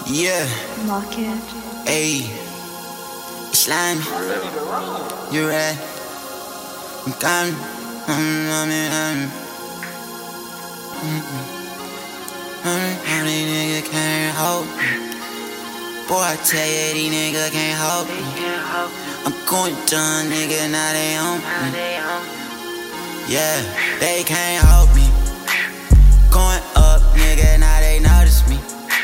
Yeah, Lock it. ayy, slime, you're right. I'm gone. These niggas can't hold me. Boy, I tell you, these niggas can't hold me. I'm going done, nigga, now they on me. Yeah, they can't hold me. Going up, nigga, now they notice me.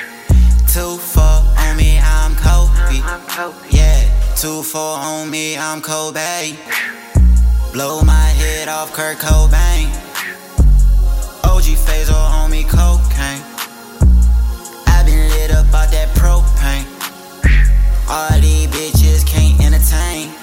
2-4 on me, I'm Kobe. Yeah, 2-4 on me, I'm Kobe. Blow my head off Kurt Cobain. OG Phaser on me, cocaine. I been lit up out that propane. All these bitches can't entertain.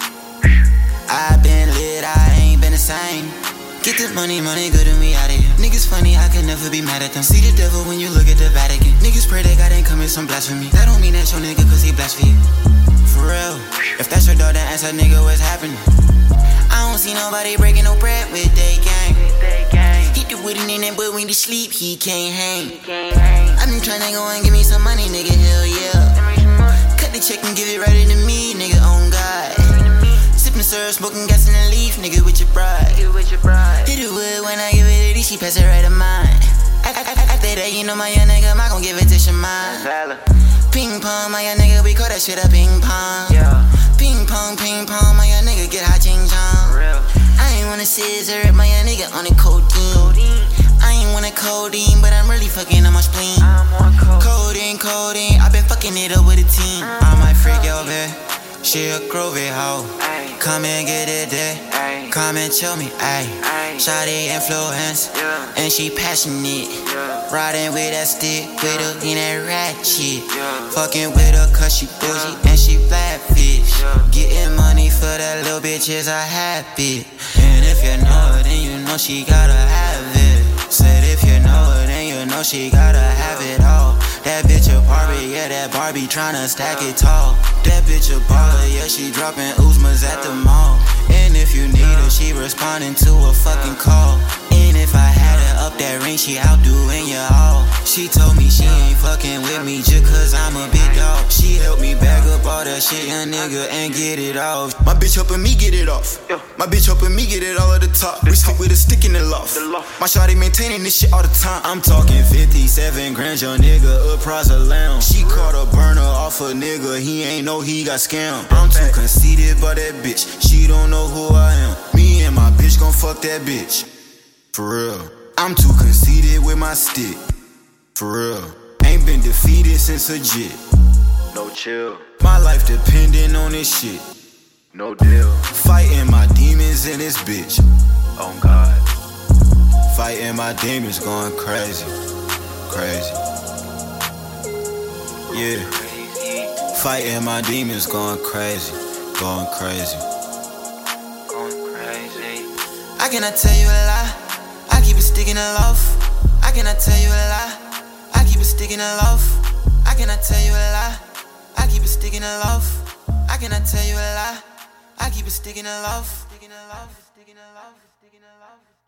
I been lit, I ain't been the same. Get this money, good to me out of here. Niggas funny, I can never be mad at them. See the devil when you look at the Vatican. Niggas pray that God ain't commit some blasphemy. That don't mean that's your nigga cause he blaspheme. For real, if that's your dog, then ask that nigga what's happening. I don't see nobody breaking no bread with they gang. Hit the wood in that boy when he sleep, he can't hang. I been tryna go and give me some money, nigga, hell yeah. Cut the check and give it right into me, nigga, on God. Sippin' syrup, smoking gas in the leaf, nigga, with your bride. Hit the wood when I give it to these, she pass it right to mine. After that, you know my young nigga, I gon' give it to Shaman. Ping pong, my young nigga, we call that shit a ping pong. Ping pong, my young nigga, get hot ching chong. I ain't wanna scissor, my young nigga on the codeine. I ain't wanna codeine, but I'm really fucking on my spleen. Codeine, I been fucking it up with a team. I might freak your bitch, she a groovy hoe. Come and get it there, come and chill me, ayy. Shawty influence, and she passionate. Riding with that stick, with her in that ratchet. Fucking with her cause she bougie and she flat fish. Getting money for that little bitch is a habit. And if you know her, then you know she gotta have it. Said if you know her, then you know she gotta have it all. That bitch a Barbie, yeah, that Barbie tryna stack it tall. That bitch a baller, yeah, she dropping Uzmas at the mall. And if you need her, she responding to a fucking call. And if I had her up that ring, she outdoing you all. She told me she ain't fucking with me just cause I'm a big dog. She helped me bag up all that shit, young nigga, and get it off. My bitch helping me get it off. My bitch helping me get it all at the top. We stick with a stick in the loft. My shawty maintaining this shit all the time. I'm talking 57 grand, young nigga, a prize of lamb. She caught a burner off a nigga, he ain't know he got scammed. I'm too conceited by that bitch, she don't know who I am. Me and my bitch gon' fuck that bitch. For real, I'm too conceited with my stick. For real, ain't been defeated since a jit. No chill, My life depending on this shit. no deal. Fighting my demons in this bitch. On God, Fighting my demons going crazy. Crazy. Yeah. Fighting my demons going crazy. Going crazy. I cannot tell you a lie. I keep it sticking aloft. I cannot tell you a lie. I keep it sticking aloft. I cannot tell you a lie. I keep it sticking aloft. I cannot tell you a lie. I keep it sticking aloft. Sticking aloft. Sticking aloft. Sticking aloft.